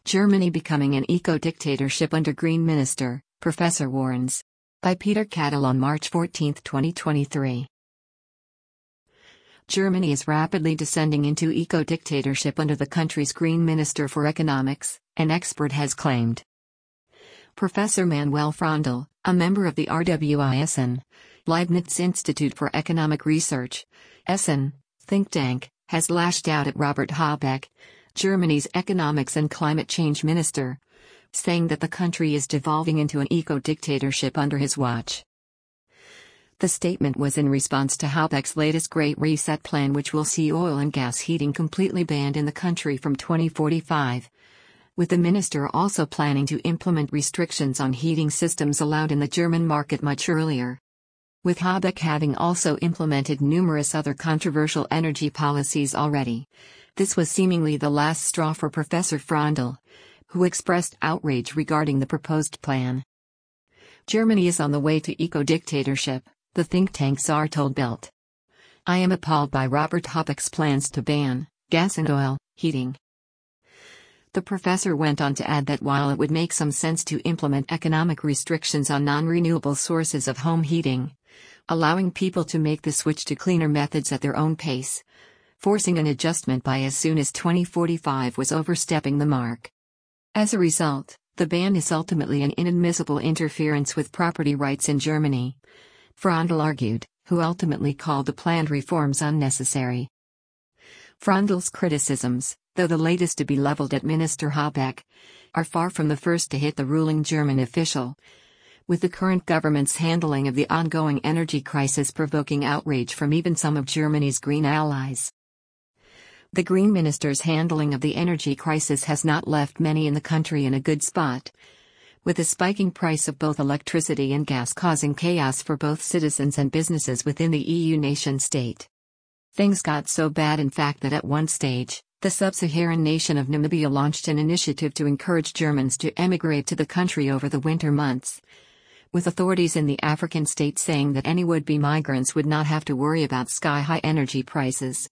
Germany becoming an eco-dictatorship under Green Minister, Professor warns. By Peter Cattle on March 14, 2023. Germany is rapidly descending into eco-dictatorship under the country's Green Minister for Economics, an expert has claimed. Professor Manuel Freundl, a member of the RWI Essen, Leibniz Institute for Economic Research, Essen, think tank, has lashed out at Robert Habeck, Germany's economics and climate change minister, saying that the country is devolving into an eco-dictatorship under his watch. The statement was in response to Habeck's latest Great Reset plan, which will see oil and gas heating completely banned in the country from 2045, with the minister also planning to implement restrictions on heating systems allowed in the German market much earlier. With Habeck having also implemented numerous other controversial energy policies already, this was seemingly the last straw for Professor Freundl, who expressed outrage regarding the proposed plan. Germany is on the way to eco-dictatorship, the think tank Saar told Bild. I am appalled by Robert Habeck's plans to ban gas and oil heating. The professor went on to add that while it would make some sense to implement economic restrictions on non-renewable sources of home heating, allowing people to make the switch to cleaner methods at their own pace, forcing an adjustment by as soon as 2045 was overstepping the mark. As a result, the ban is ultimately an inadmissible interference with property rights in Germany, Freundl argued, who ultimately called the planned reforms unnecessary. Freundl's criticisms, though the latest to be leveled at Minister Habeck, are far from the first to hit the ruling German official, with the current government's handling of the ongoing energy crisis provoking outrage from even some of Germany's Green allies. The Green Minister's handling of the energy crisis has not left many in the country in a good spot, with the spiking price of both electricity and gas causing chaos for both citizens and businesses within the EU nation-state. Things got so bad in fact that at one stage, the sub-Saharan nation of Namibia launched an initiative to encourage Germans to emigrate to the country over the winter months, with authorities in the African state saying that any would-be migrants would not have to worry about sky-high energy prices.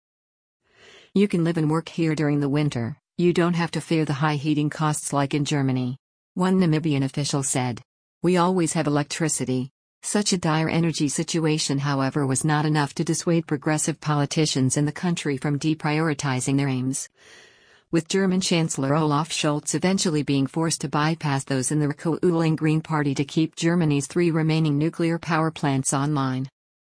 You can live and work here during the winter, you don't have to fear the high heating costs like in Germany, one Namibian official said. We always have electricity. Such a dire energy situation, however, was not enough to dissuade progressive politicians in the country from deprioritizing their aims, with German Chancellor Olaf Scholz eventually being forced to bypass those in the ruling Green Party to keep Germany's 3 remaining nuclear power plants online.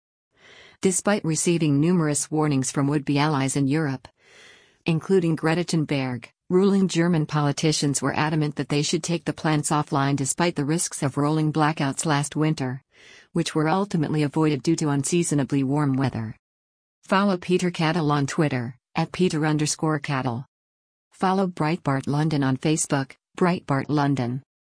Despite receiving numerous warnings from would-be allies in Europe, including Greta Thunberg, ruling German politicians were adamant that they should take the plants offline despite the risks of rolling blackouts last winter, which were ultimately avoided due to unseasonably warm weather. Follow Peter Cattle on Twitter, @Peter_Cattle. Follow Breitbart London on Facebook, Breitbart London.